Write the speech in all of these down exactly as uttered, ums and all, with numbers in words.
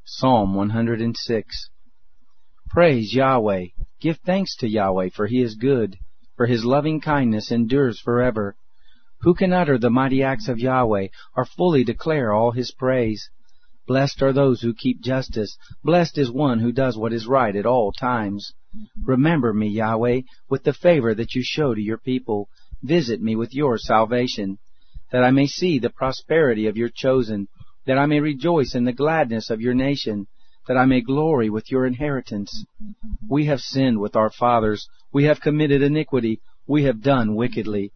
Psalm one hundred six. Praise Yahweh! Give thanks to Yahweh, for He is good, for His loving kindness endures forever. Who can utter the mighty acts of Yahweh, or fully declare all His praise? Blessed are those who keep justice. Blessed is one who does what is right at all times. Remember me, Yahweh, with the favor that you show to your people. Visit me with your salvation, that I may see the prosperity of your chosen, that I may rejoice in the gladness of your nation, that I may glory with your inheritance. We have sinned with our fathers. We have committed iniquity. We have done wickedly.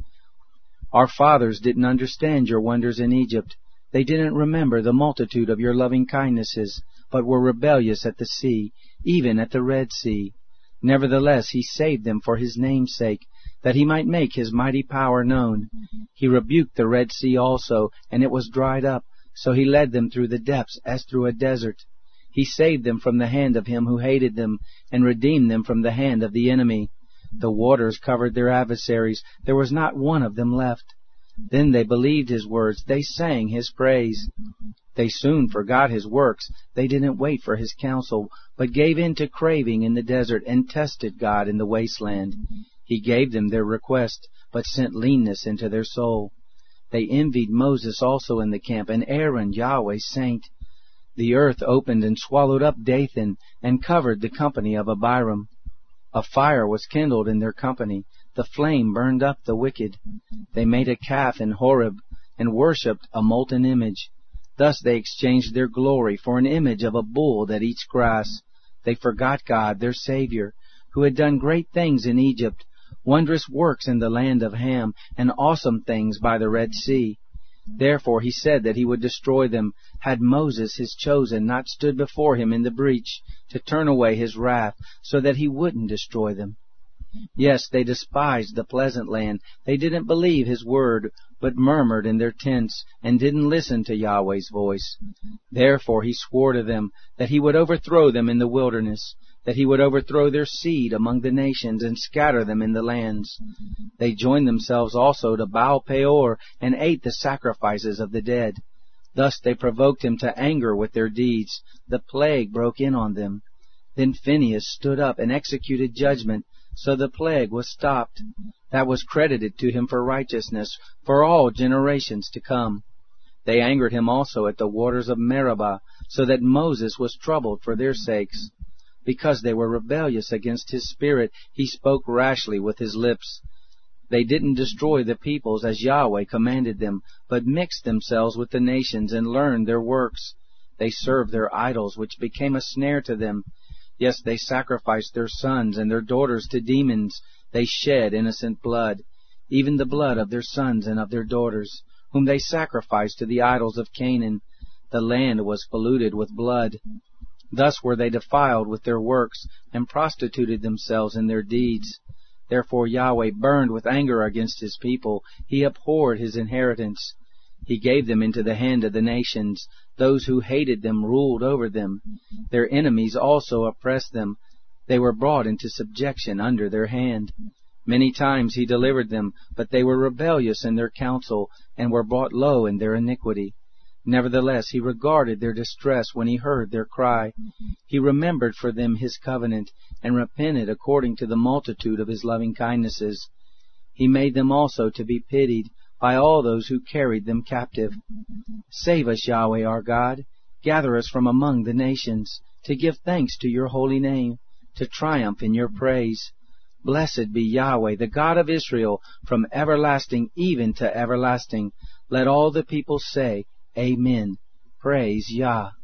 Our fathers didn't understand your wonders in Egypt. They didn't remember the multitude of your loving kindnesses, but were rebellious at the sea, even at the Red Sea. Nevertheless, He saved them for His name's sake, that He might make His mighty power known. He rebuked the Red Sea also, and it was dried up. So He led them through the depths as through a desert. He saved them from the hand of him who hated them, and redeemed them from the hand of the enemy. The waters covered their adversaries. There was not one of them left. Then they believed His words. They sang His praise. They soon forgot His works. They didn't wait for His counsel, but gave in to craving in the desert, and tested God in the wasteland. He gave them their request, but sent leanness into their soul. They envied Moses also in the camp, and Aaron, Yahweh's saint. The earth opened and swallowed up Dathan, and covered the company of Abiram. A fire was kindled in their company. The flame burned up the wicked. They made a calf in Horeb, and worshipped a molten image. Thus they exchanged their glory for an image of a bull that eats grass. They forgot God, their Savior, who had done great things in Egypt, wondrous works in the land of Ham, and awesome things by the Red Sea. Therefore He said that He would destroy them, had Moses His chosen not stood before Him in the breach, to turn away His wrath, so that He wouldn't destroy them. Yes, they despised the pleasant land. They didn't believe His word, but murmured in their tents, and didn't listen to Yahweh's voice. Therefore He swore to them that He would overthrow them in the wilderness, that He would overthrow their seed among the nations, and scatter them in the lands. They joined themselves also to Baal Peor, and ate the sacrifices of the dead. Thus they provoked Him to anger with their deeds. The plague broke in on them. Then Phinehas stood up and executed judgment, so the plague was stopped. That was credited to him for righteousness, for all generations to come. They angered him also at the waters of Meribah, so that Moses was troubled for their sakes. Because they were rebellious against His Spirit, He spoke rashly with His lips. They didn't destroy the peoples as Yahweh commanded them, but mixed themselves with the nations and learned their works. They served their idols, which became a snare to them. Yes, they sacrificed their sons and their daughters to demons. They shed innocent blood, even the blood of their sons and of their daughters, whom they sacrificed to the idols of Canaan. The land was polluted with blood. Thus were they defiled with their works, and prostituted themselves in their deeds. Therefore Yahweh burned with anger against His people. He abhorred His inheritance. He gave them into the hand of the nations. Those who hated them ruled over them. Their enemies also oppressed them. They were brought into subjection under their hand. Many times He delivered them, but they were rebellious in their counsel, and were brought low in their iniquity. Nevertheless He regarded their distress when He heard their cry. He remembered for them His covenant, and repented according to the multitude of His loving kindnesses. He made them also to be pitied by all those who carried them captive. Save us, Yahweh our God. Gather us from among the nations, to give thanks to your holy name, to triumph in your praise. Blessed be Yahweh, the God of Israel, from everlasting even to everlasting. Let all the people say, Amen. Praise Yah.